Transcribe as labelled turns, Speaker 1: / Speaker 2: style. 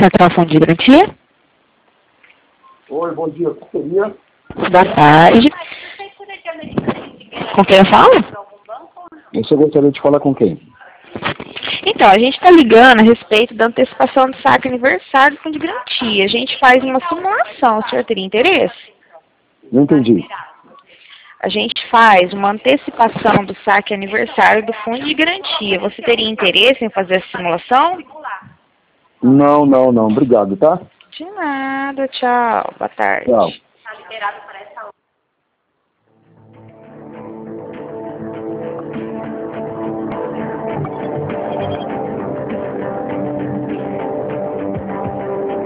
Speaker 1: Central Fundo de Garantia.
Speaker 2: Oi, bom dia. O que seria?
Speaker 1: Boa tarde. Com quem eu falo?
Speaker 2: Você gostaria de falar com quem?
Speaker 1: Então, a gente está ligando a respeito da antecipação do saque aniversário do Fundo de Garantia. A gente faz uma simulação. O senhor teria interesse?
Speaker 2: Não entendi.
Speaker 1: A gente faz uma antecipação do saque aniversário do Fundo de Garantia. Você teria interesse em fazer essa simulação?
Speaker 2: Não. Obrigado, tá?
Speaker 1: De nada. Tchau. Boa tarde.
Speaker 2: Tchau.